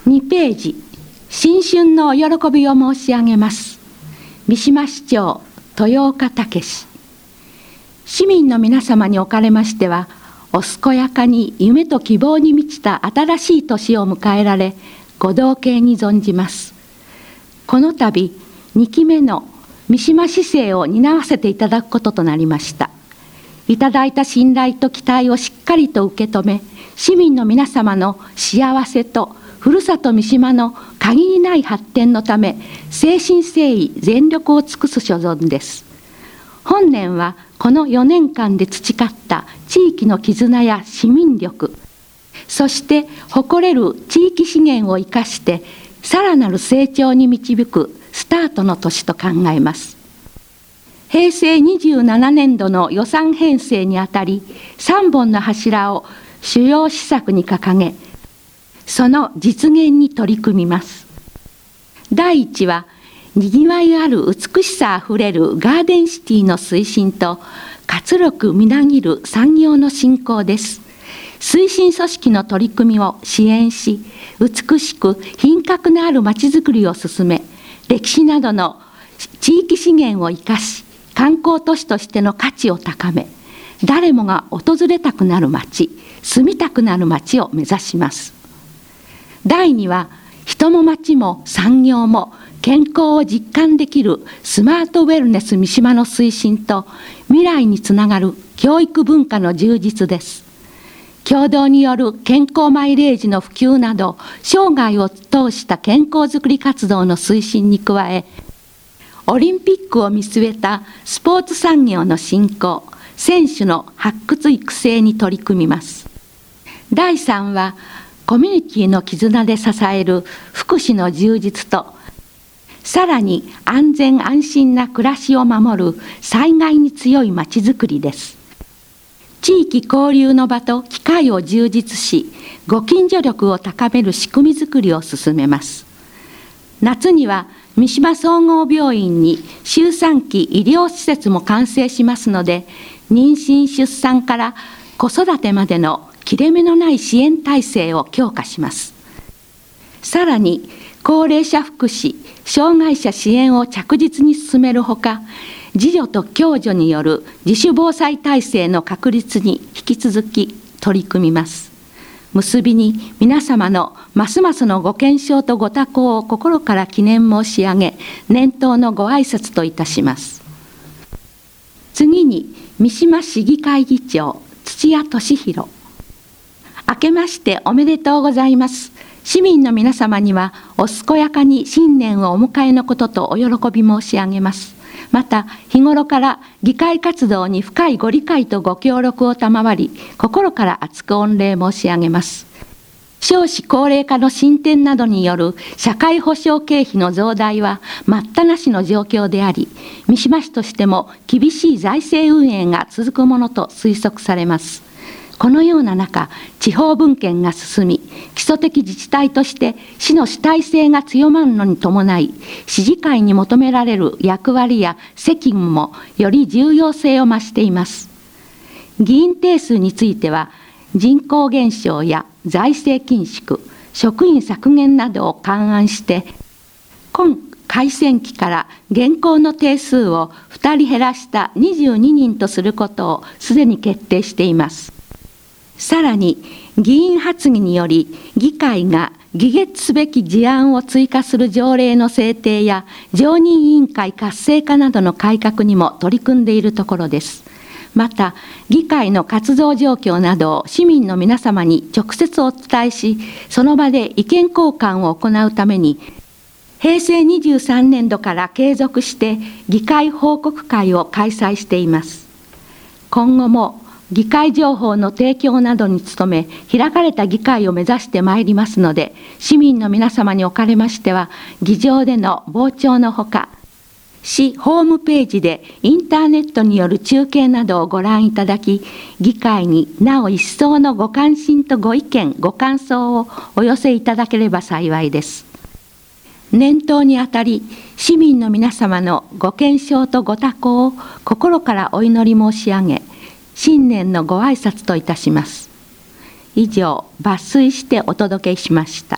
2ページ、新春のお喜びを申し上げます。三島市長豊岡武史。市民の皆様におかれましては、お健やかに夢と希望に満ちた新しい年を迎えられ、ご同敬に存じます。この度2期目の三島市政を担わせていただくこととなりました。いただいた信頼と期待をしっかりと受け止め、市民の皆様の幸せとふるさと三島の限りない発展のため、誠心誠意全力を尽くす所存です。本年はこの4年間で培った地域の絆や市民力、そして誇れる地域資源を生かしてさらなる成長に導くスタートの年と考えます。平成27年度の予算編成にあたり、3本の柱を主要施策に掲げ、その実現に取り組みます。第一は、にぎわいある美しさあふれるガーデンシティの推進と、活力みなぎる産業の振興です。推進組織の取り組みを支援し、美しく品格のあるまちづくりを進め、歴史などの地域資源を生かし、観光都市としての価値を高め、誰もが訪れたくなる街、住みたくなる街を目指します。第2は、人も街も産業も健康を実感できるスマートウェルネス三島の推進と、未来につながる教育文化の充実です。共同による健康マイレージの普及など、生涯を通した健康づくり活動の推進に加え、オリンピックを見据えたスポーツ産業の振興、選手の発掘育成に取り組みます。第3は、コミュニティの絆で支える福祉の充実と、さらに安全安心な暮らしを守る災害に強いまちづくりです。地域交流の場と機会を充実し、ご近所力を高める仕組みづくりを進めます。夏には三島総合病院に周産期医療施設も完成しますので、妊娠・出産から子育てまでの切れ目のない支援体制を強化します。さらに、高齢者福祉、障害者支援を着実に進めるほか、自助と共助による自主防災体制の確立に引き続き取り組みます。結びに皆様のますますのご健勝とご多幸を心から記念申し上げ、年頭のご挨拶といたします。次に、三島市議会議長、土屋敏弘。明けましておめでとうございます。市民の皆様にはお健やかに新年をお迎えのこととお喜び申し上げます。また、日頃から議会活動に深いご理解とご協力を賜り、心から厚く御礼申し上げます。少子高齢化の進展などによる社会保障経費の増大は待ったなしの状況であり、三島市としても厳しい財政運営が続くものと推測されます。このような中、地方分権が進み、基礎的自治体として市の主体性が強まるのに伴い、市議会に求められる役割や責務もより重要性を増しています。議員定数については、人口減少や財政緊縮、職員削減などを勘案して、今改選期から現行の定数を2人減らした22人とすることをすでに決定しています。さらに、議員発議により、議会が議決すべき事案を追加する条例の制定や、常任委員会活性化などの改革にも取り組んでいるところです。また、議会の活動状況などを市民の皆様に直接お伝えし、その場で意見交換を行うために、平成23年度から継続して議会報告会を開催しています。今後も、議会情報の提供などに努め、開かれた議会を目指してまいりますので、市民の皆様におかれましては、議場での傍聴のほか、市ホームページでインターネットによる中継などをご覧いただき、議会になお一層のご関心とご意見、ご感想をお寄せいただければ幸いです。年頭にあたり、市民の皆様のご健勝とご多幸を心からお祈り申し上げ、新年のご挨拶といたします。以上、抜粋してお届けしました。